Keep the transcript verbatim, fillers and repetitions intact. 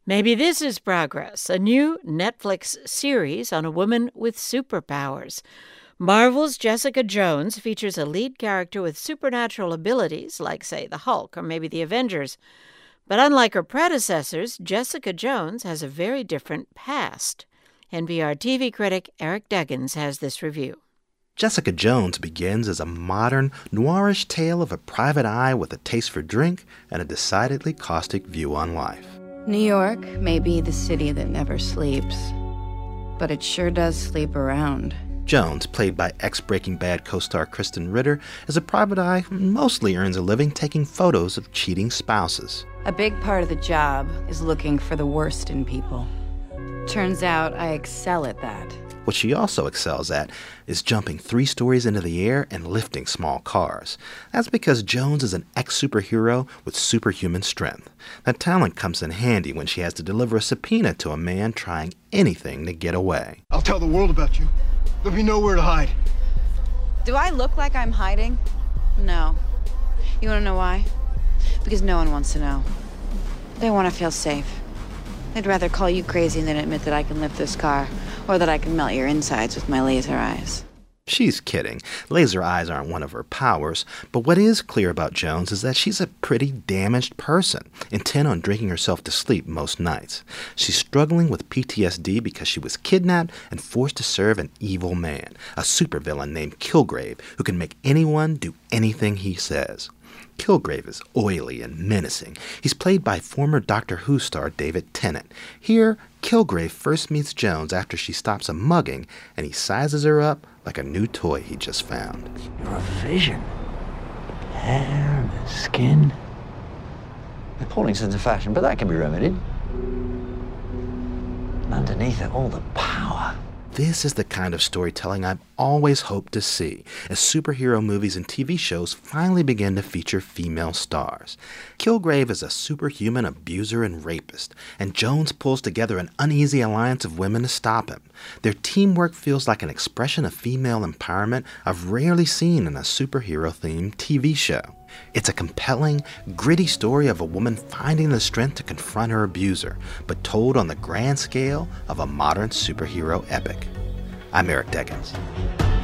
Maybe this is progress, a new Netflix series on a woman with superpowers. Marvel's Jessica Jones features a lead character with supernatural abilities, like, say, the Hulk or maybe the Avengers. But unlike her predecessors, Jessica Jones has a very different past. N P R T V critic Eric Deggans has this review. Jessica Jones begins as a modern, noirish tale of a private eye with a taste for drink and a decidedly caustic view on life. New York may be the city that never sleeps, but it sure does sleep around. Jones, played by ex-Breaking Bad co-star Kristen Ritter, is a private eye who mostly earns a living taking photos of cheating spouses. A big part of the job is looking for the worst in people. Turns out I excel at that. What she also excels at is jumping three stories into the air and lifting small cars. That's because Jones is an ex-superhero with superhuman strength. That talent comes in handy when she has to deliver a subpoena to a man trying anything to get away. I'll tell the world about you. There'll be nowhere to hide. Do I look like I'm hiding? No. You want to know why? Because no one wants to know. They want to feel safe. They'd rather call you crazy than admit that I can lift this car, or that I can melt your insides with my laser eyes. She's kidding. Laser eyes aren't one of her powers, but what is clear about Jones is that she's a pretty damaged person, intent on drinking herself to sleep most nights. She's struggling with P T S D because she was kidnapped and forced to serve an evil man, a supervillain named Kilgrave, who can make anyone do anything he says. Kilgrave is oily and menacing. He's played by former Doctor Who star David Tennant. Here, Kilgrave first meets Jones after she stops a mugging, and he sizes her up like a new toy he just found. You're a vision. Hair, the skin. Appalling sense of fashion, but that can be remedied. And underneath it, all the power. This is the kind of storytelling I've always hoped to see, as superhero movies and T V shows finally begin to feature female stars. Kilgrave is a superhuman abuser and rapist, and Jones pulls together an uneasy alliance of women to stop him. Their teamwork feels like an expression of female empowerment I've rarely seen in a superhero-themed T V show. It's a compelling, gritty story of a woman finding the strength to confront her abuser, but told on the grand scale of a modern superhero epic. I'm Eric Deggans.